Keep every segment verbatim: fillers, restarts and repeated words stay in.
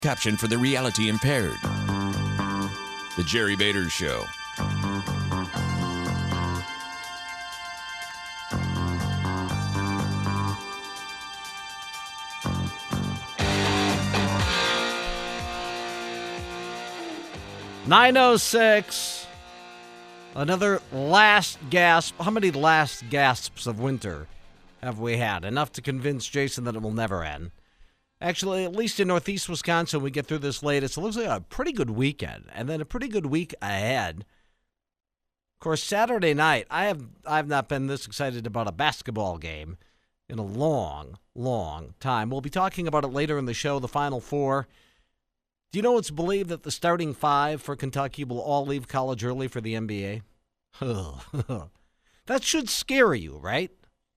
Caption for the reality impaired. The Jerry Bader Show. nine oh six. Another last gasp. How many last gasps of winter have we had? Enough to convince Jason that it will never end. Actually, at least in northeast Wisconsin, we get through this latest. It looks like a pretty good weekend, and then a pretty good week ahead. Of course, Saturday night, I have I have not been this excited about a basketball game in a long, long time. We'll be talking about it later in the show, the Final Four. Do you know it's believed that the starting five for Kentucky will all leave college early for the N B A? That should scare you, right?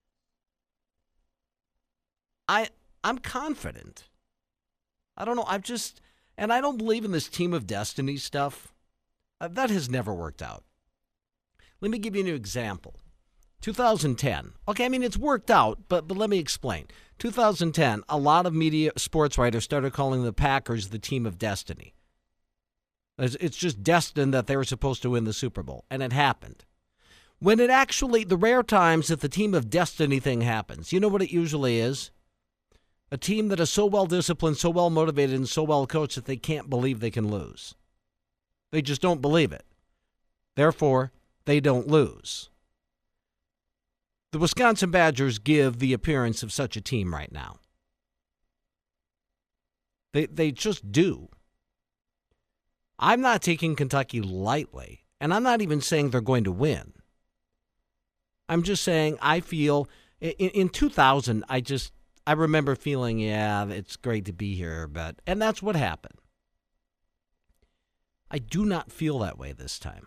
I... I'm confident. I don't know. I'm just, and I don't believe in this team of destiny stuff. Uh, that has never worked out. Let me give you an example. two thousand ten. Okay, I mean, it's worked out, but, but let me explain. two thousand ten, a lot of media sports writers started calling the Packers the team of destiny. It's, it's just destined that they were supposed to win the Super Bowl, and it happened. When it actually, the rare times that the team of destiny thing happens, you know what it usually is? A team that is so well-disciplined, so well-motivated, and so well-coached that they can't believe they can lose. They just don't believe it. Therefore, they don't lose. The Wisconsin Badgers give the appearance of such a team right now. They they just do. I'm not taking Kentucky lightly, and I'm not even saying they're going to win. I'm just saying I feel, in, in two thousand, I just... I remember feeling, yeah, it's great to be here, but, and that's what happened. I do not feel that way this time.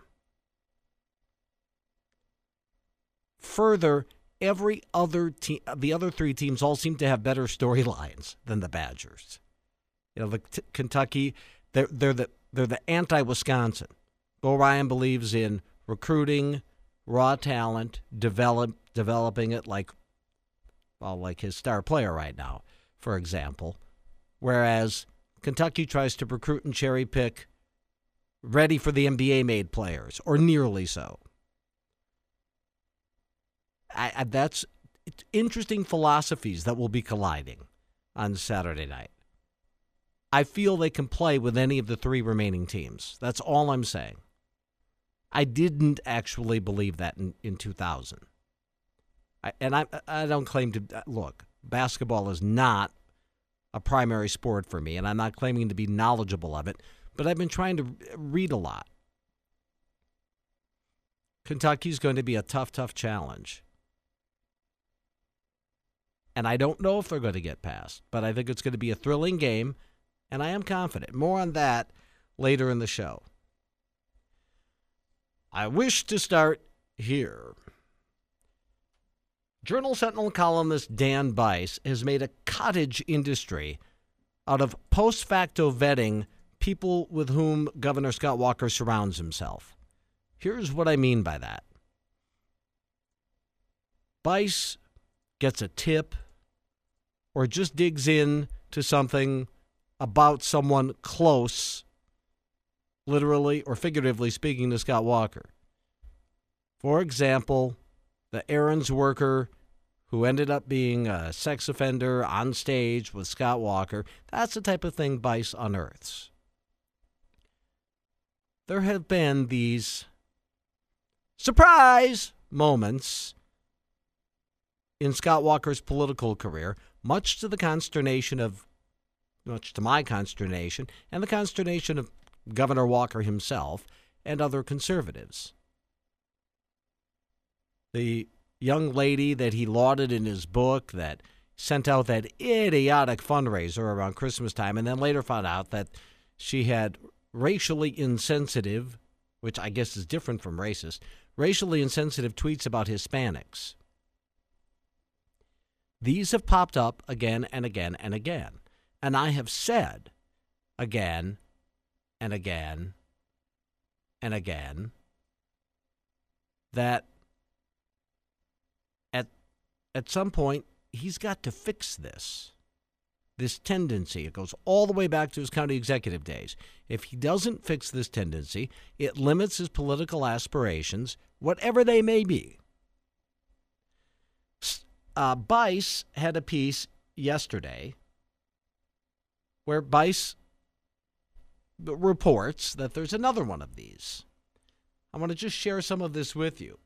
Further, every other team, the other three teams all seem to have better storylines than the Badgers. You know, the t- Kentucky, they're, they're the, they're the anti-Wisconsin. Bo Ryan believes in recruiting, raw talent, develop, developing it like Well, like his star player right now, for example. Whereas Kentucky tries to recruit and cherry pick ready for the N B A-made players, or nearly so. I, I, that's it's interesting philosophies that will be colliding on Saturday night. I feel they can play with any of the three remaining teams. That's all I'm saying. I didn't actually believe that in, in two thousand. I, and I I don't claim to, look, basketball is not a primary sport for me, and I'm not claiming to be knowledgeable of it, but I've been trying to read a lot. Kentucky's going to be a tough, tough challenge. And I don't know if they're going to get past, but I think it's going to be a thrilling game, and I am confident. More on that later in the show. I wish to start here. Journal-Sentinel columnist Dan Bice has made a cottage industry out of post-facto vetting people with whom Governor Scott Walker surrounds himself. Here's what I mean by that. Bice gets a tip or just digs in to something about someone close, literally or figuratively speaking, to Scott Walker. For example, the errands worker who ended up being a sex offender on stage with Scott Walker. That's the type of thing Bice unearths. There have been these surprise moments in Scott Walker's political career, much to the consternation of, much to my consternation, and the consternation of Governor Walker himself and other conservatives. The young lady that he lauded in his book that sent out that idiotic fundraiser around Christmas time and then later found out that she had racially insensitive, which I guess is different from racist, racially insensitive tweets about Hispanics. These have popped up again and again and again. And I have said again and again and again that at at some point he's got to fix this. this tendency. It goes all the way back to his county executive days. If he doesn't fix this tendency, it limits his political aspirations, whatever they may be. Uh, Bice had a piece yesterday where Bice reports that there's another one of these. I want to just share some of this with you.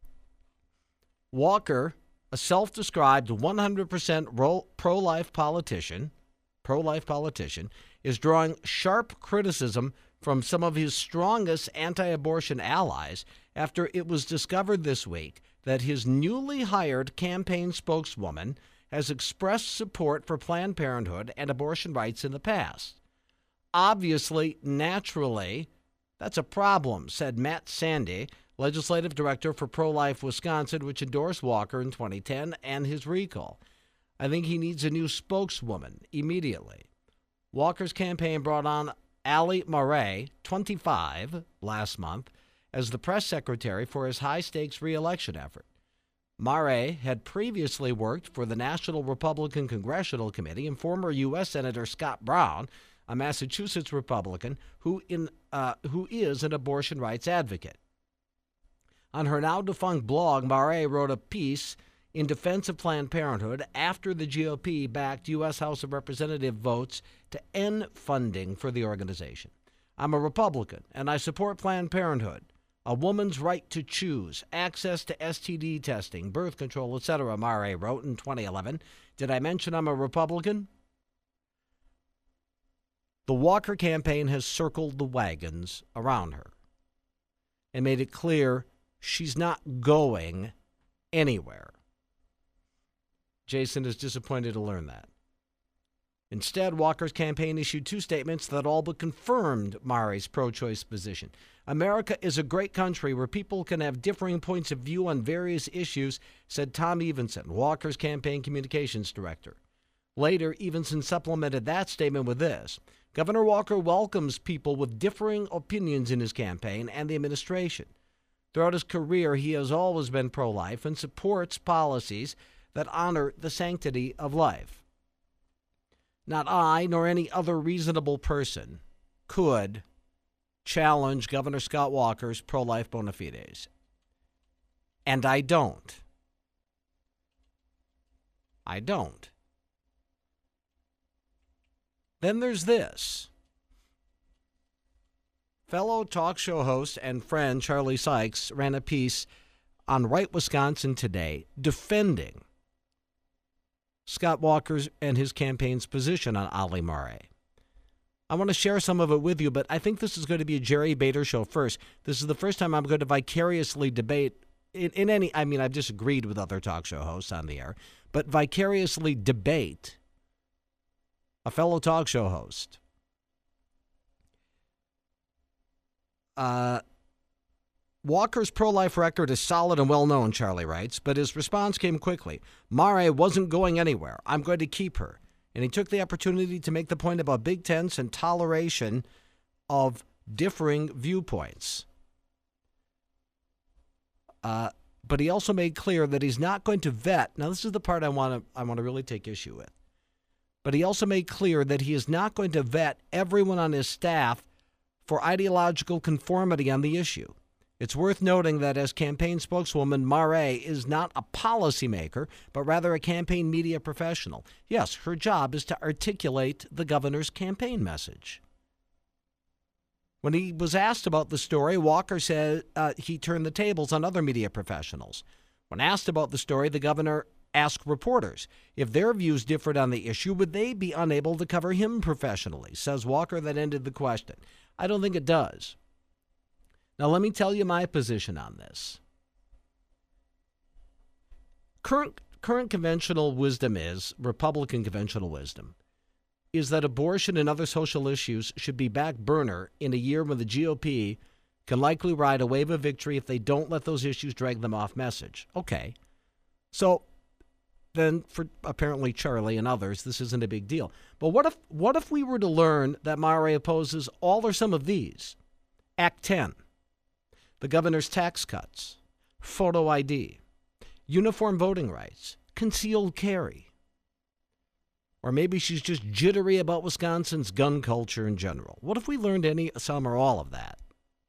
Walker, a self-described one hundred percent pro-life politician, pro-life politician, is drawing sharp criticism from some of his strongest anti-abortion allies after it was discovered this week that his newly hired campaign spokeswoman has expressed support for Planned Parenthood and abortion rights in the past. Obviously, naturally, that's a problem, said Matt Sandy, legislative director for Pro-Life Wisconsin, which endorsed Walker in twenty ten and his recall. I think he needs a new spokeswoman immediately. Walker's campaign brought on Ali Murray, twenty-five, last month, as the press secretary for his high-stakes re-election effort. Murray had previously worked for the National Republican Congressional Committee and former U S Senator Scott Brown, a Massachusetts Republican who in uh, who is an abortion rights advocate. On her now-defunct blog, Murray wrote a piece in defense of Planned Parenthood after the G O P-backed U S House of Representatives votes to end funding for the organization. I'm a Republican, and I support Planned Parenthood, a woman's right to choose, access to S T D testing, birth control, et cetera, Murray wrote in twenty eleven. Did I mention I'm a Republican? The Walker campaign has circled the wagons around her and made it clear she's not going anywhere. Jason is disappointed to learn that. Instead, Walker's campaign issued two statements that all but confirmed Murray's pro-choice position. America is a great country where people can have differing points of view on various issues, said Tom Evenson, Walker's campaign communications director. Later, Evenson supplemented that statement with this. Governor Walker welcomes people with differing opinions in his campaign and the administration. Throughout his career, he has always been pro-life and supports policies that honor the sanctity of life. Not I, nor any other reasonable person, could challenge Governor Scott Walker's pro-life bona fides. And I don't. I don't. Then there's this. Fellow talk show host and friend Charlie Sykes ran a piece on Right Wisconsin today defending Scott Walker's and his campaign's position on Ali Murray. I want to share some of it with you, but I think this is going to be a Jerry Bader show first. This is the first time I'm going to vicariously debate in, in any, I mean, I've disagreed with other talk show hosts on the air, but vicariously debate a fellow talk show host. Uh, Walker's pro-life record is solid and well-known, Charlie writes, but his response came quickly. Murray wasn't going anywhere. I'm going to keep her. And he took the opportunity to make the point about big tents and toleration of differing viewpoints. Uh, but he also made clear that he's not going to vet. Now, this is the part I want to I want to really take issue with. But he also made clear that he is not going to vet everyone on his staff for ideological conformity on the issue. It's worth noting that as campaign spokeswoman, Murray is not a policymaker, but rather a campaign media professional. Yes, her job is to articulate the governor's campaign message. When he was asked about the story, Walker said uh, he turned the tables on other media professionals. When asked about the story, the governor asked reporters if their views differed on the issue, would they be unable to cover him professionally? Says Walker, that ended the question. I don't think it does. Now, let me tell you my position on this. Current, current conventional wisdom is, Republican conventional wisdom, is that abortion and other social issues should be back burner in a year when the G O P can likely ride a wave of victory if they don't let those issues drag them off message. Okay. So then for apparently Charlie and others, this isn't a big deal. But what if what if we were to learn that Murray opposes all or some of these? Act ten, the governor's tax cuts, photo I D, uniform voting rights, concealed carry. Or maybe she's just jittery about Wisconsin's gun culture in general. What if we learned any, some, or all of that?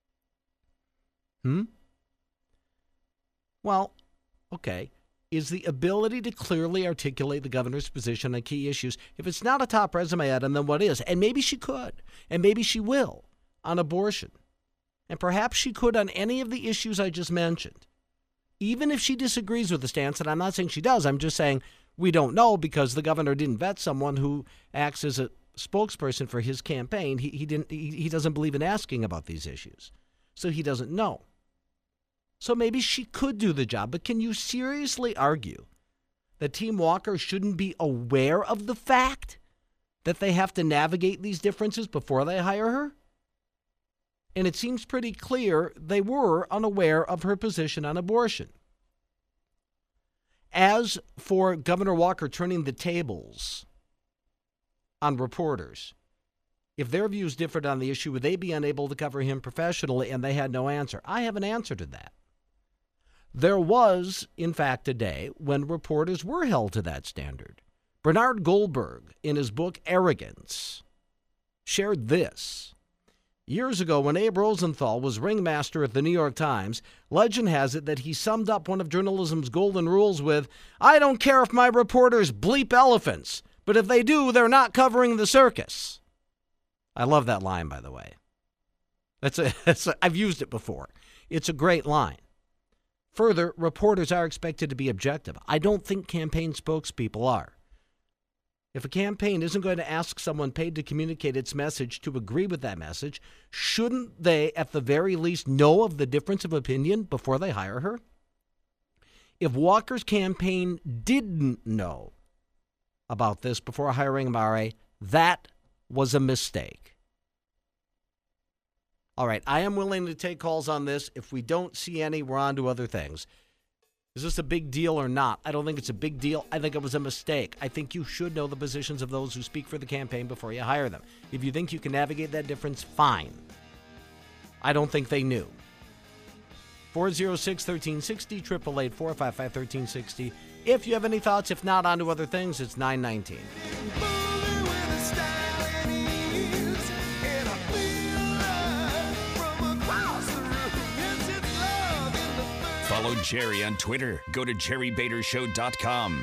Hmm? Well, okay. Is the ability to clearly articulate the governor's position on key issues. If it's not a top resume item, then what is? And maybe she could, and maybe she will, on abortion. And perhaps she could on any of the issues I just mentioned. Even if she disagrees with the stance, and I'm not saying she does, I'm just saying we don't know because the governor didn't vet someone who acts as a spokesperson for his campaign. He, he, didn't, he, he doesn't believe in asking about these issues, so he doesn't know. So maybe she could do the job, but can you seriously argue that Team Walker shouldn't be aware of the fact that they have to navigate these differences before they hire her? And it seems pretty clear they were unaware of her position on abortion. As for Governor Walker turning the tables on reporters, if their views differed on the issue, would they be unable to cover him professionally? And they had no answer. I have an answer to that. There was, in fact, a day when reporters were held to that standard. Bernard Goldberg, in his book Arrogance, shared this. Years ago, when Abe Rosenthal was ringmaster at the New York Times, legend has it that he summed up one of journalism's golden rules with, I don't care if my reporters bleep elephants, but if they do, they're not covering the circus. I love that line, by the way. That's a, that's a, I've used it before. It's a great line. Further, reporters are expected to be objective. I don't think campaign spokespeople are. If a campaign isn't going to ask someone paid to communicate its message to agree with that message, shouldn't they at the very least know of the difference of opinion before they hire her? If Walker's campaign didn't know about this before hiring Mare, that was a mistake. All right, I am willing to take calls on this. If we don't see any, we're on to other things. Is this a big deal or not? I don't think it's a big deal. I think it was a mistake. I think you should know the positions of those who speak for the campaign before you hire them. If you think you can navigate that difference, fine. I don't think they knew. four oh six, one three six oh, eight eight eight, four five five, one three six oh. If you have any thoughts, if not, on to other things, it's nine nineteen. Follow Jerry on Twitter. Go to jerry bader show dot com.